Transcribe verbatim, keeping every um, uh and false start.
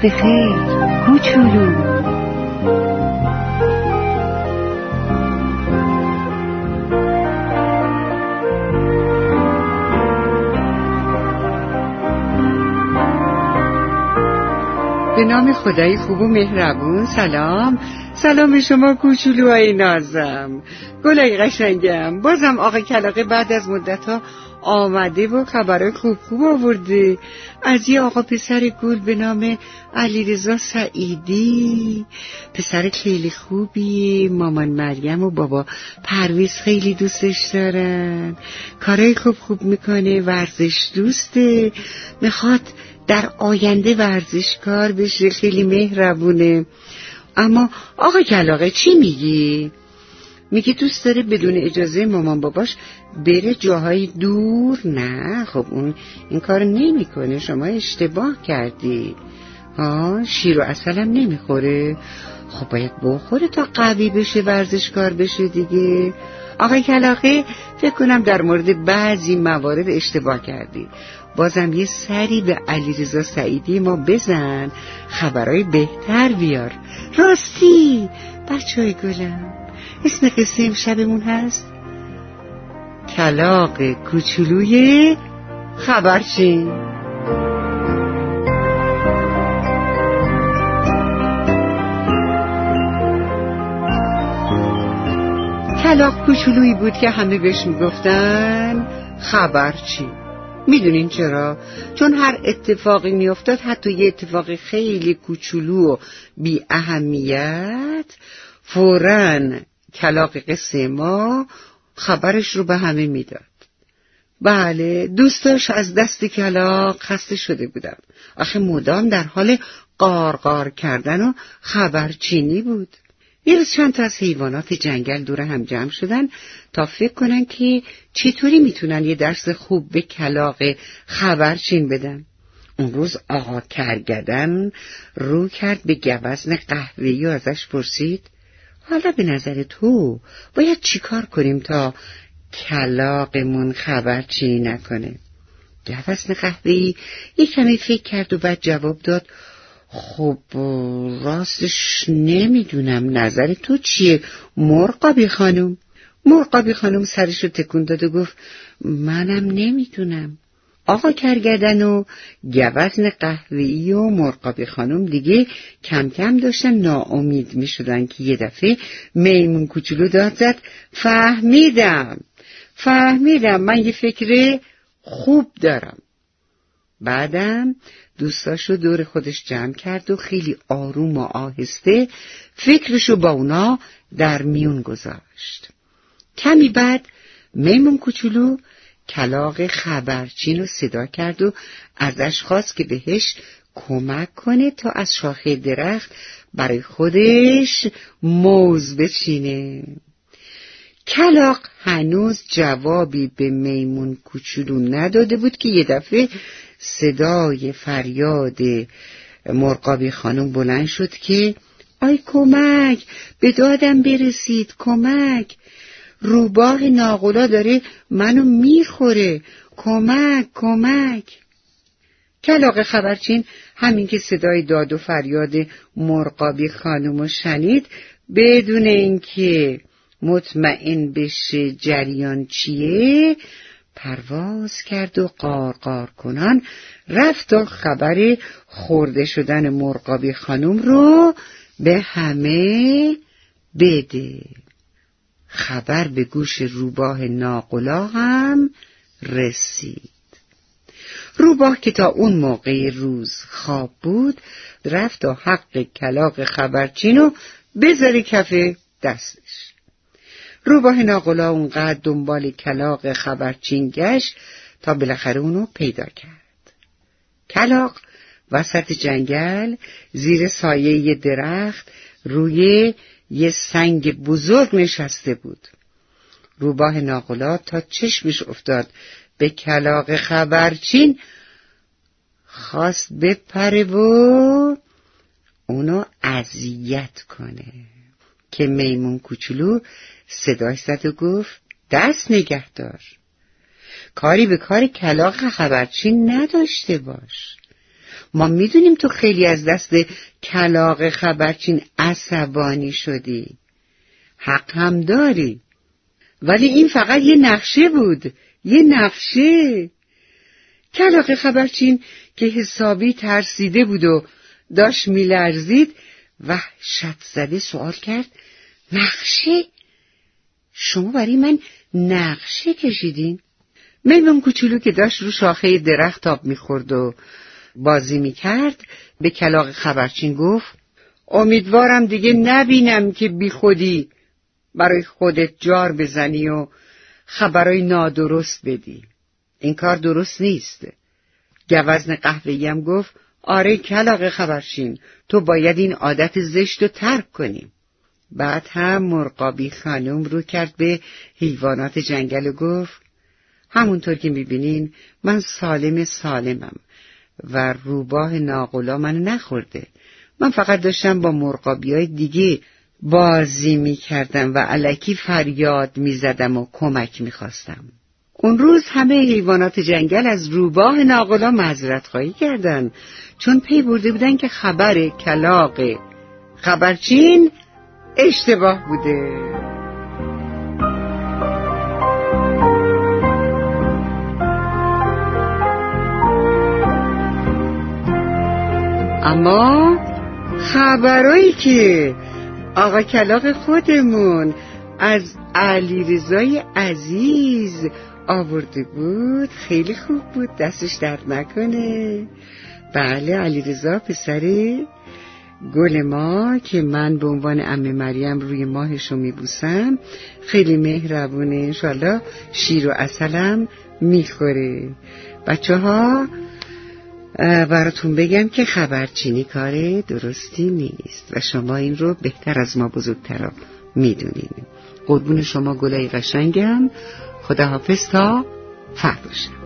وقت خیر کوچولو. به نام خدای خوب و مهربون. سلام سلام شما کوچولوهای نازم، گلای قشنگم. بازم آقا کلاغه بعد از مدت‌ها آمده و خبرای خوب خوب آورده از یه آقا پسر گل به نام علیرضا سعیدی. پسر خیلی خوبیه، مامان مریم و بابا پرویز خیلی دوستش دارن، کارای خوب خوب میکنه، ورزش دوسته، میخواد در آینده ورزشکار بشه، خیلی مهربونه. اما آقا کلاغه چی میگی؟ میگه دوست داره بدون اجازه مامان باباش بره جاهای دور. نه خب اون این کار نمی کنه، شما اشتباه کردی. ها شیر و عسل هم نمیخوره؟ خب باید بخوره تا قوی بشه، ورزشکار بشه دیگه. آقا کلاغه فکر کنم در مورد بعضی موارد اشتباه کردی. بازم یه سری به علیرضا سعیدی ما بزن، خبرای بهتر بیار. راستی بچه‌های گلم، اسم قصه امشبمون هست کلاغ کوچولوی خبرچین. کلاغ کوچولویی بود که همه بهش میگفتن خبرچین. میدونین چرا؟ چون هر اتفاقی میافتاد، حتی یه اتفاق خیلی کوچولو و بی اهمیت، فوراً کلاغ قصه ما خبرش رو به همه میداد. بله، دوستاش از دست کلاغ خسته شده بودن. آخه مدام در حال قارقار کردن و خبرچینی بود. یه روز چند تا از حیوانات جنگل دور هم جمع شدن تا فکر کنن که چطوری میتونن یه درس خوب به کلاغ خبرچین بدن. اون روز آقا کرگدن رو کرد به گوزن قهوه‌ای و ازش پرسید حالا به نظر تو باید چی کار کنیم تا کلاغمون خبرچینی نکنه؟ گوزن قهوه‌ای یه کمی فکر کرد و بعد جواب داد خب راستش نمیدونم، نظر تو چیه مرغابی خانم؟ مرغابی خانم سرشو تکون داد و گفت منم نمیدونم. آقا کرگدن و گوزن قهوه‌ای و مرغابی خانم دیگه کم کم داشتن ناامید می شدن که یه دفعه میمون کوچولو داد زد فهمیدم فهمیدم من یه فکر خوب دارم. بعدم دوستاشو دور خودش جمع کرد و خیلی آروم و آهسته فکرشو با اونا در میون گذاشت. کمی بعد میمون کوچولو کلاغ خبرچین رو صدا کرد و ازش خواست که بهش کمک کنه تا از شاخه درخت برای خودش موز بچینه. کلاغ هنوز جوابی به میمون کوچولو نداده بود که یه دفعه صدای فریاد مرغابی خانم بلند شد که آی کمک، به دادم برسید، کمک، روباه ناقلا داره منو میخوره، کمک کمک. کلاغ خبرچین همین که صدای داد و فریاد مرغابی خانمو شنید، بدون اینکه مطمئن بشه جریان چیه، پرواز کرد و قارقار کنان رفت تا خبر خورده شدن مرغابی خانم رو به همه بده. خبر به گوش روباه ناقلا هم رسید. روباه که تا اون موقع روز خواب بود، رفت تا حق کلاغ خبرچین رو بذاره کف دستش. روباه ناقلا اونقدر دنبال کلاغ خبرچین گشت تا بالاخره اونو پیدا کرد. کلاغ وسط جنگل زیر سایه یه درخت روی یه سنگ بزرگ نشسته بود. روباه ناقلا تا چشمش افتاد به کلاغ خبرچین خواست بپره و اونو اذیت کنه که میمون کوچولو صداش زد و گفت دست نگه دار، کاری به کار کلاغ خبرچین نداشته باش. ما میدونیم تو خیلی از دست کلاغ خبرچین عصبانی شدی، حق هم داری، ولی این فقط یه نقشه بود، یه نقشه. کلاغ خبرچین که حسابی ترسیده بود و داشت میلرزید وحشت زده سوال کرد: نقشه؟ شما برای من نقشه کشیدین؟ میمون کوچولو که داشت رو شاخه درخت آب میخورد و بازی میکرد به کلاغ خبرچین گفت: امیدوارم دیگه نبینم که بی خودی برای خودت جار بزنی و خبرای نادرست بدی. این کار درست نیست. گوزن قهوه‌ای هم گفت: آره کلاغ خبرچین، تو باید این عادت زشت رو ترک کنی. بعد هم مرغابی خانم رو کرد به حیوانات جنگل و گفت: همونطور که میبینین من سالم سالمم و روباه ناقلا من نخورده. من فقط داشتم با مرغابیای دیگه بازی میکردم و الکی فریاد میزدم و کمک میخواستم. اون روز همه حیوانات جنگل از روباه ناقلا معذرت خواهی کردن، چون پی برده بودن که خبر کلاغ خبرچین اشتباه بوده. اما خبرایی که آقا کلاغ خودمون از علیرضای عزیز آورده بود خیلی خوب بود، دستش درد نکنه. بله، علیرضا پسر گل ما که من به عنوان عمه مریم روی ماهشو میبوسم خیلی مهربونه، انشالله شیر و عسلم میخوره. بچه ها براتون بگم که خبرچینی کار درستی نیست و شما این رو بهتر از ما بزرگترا میدونین. قربون شما گلای قشنگم، خداحافظ تا فردا شب.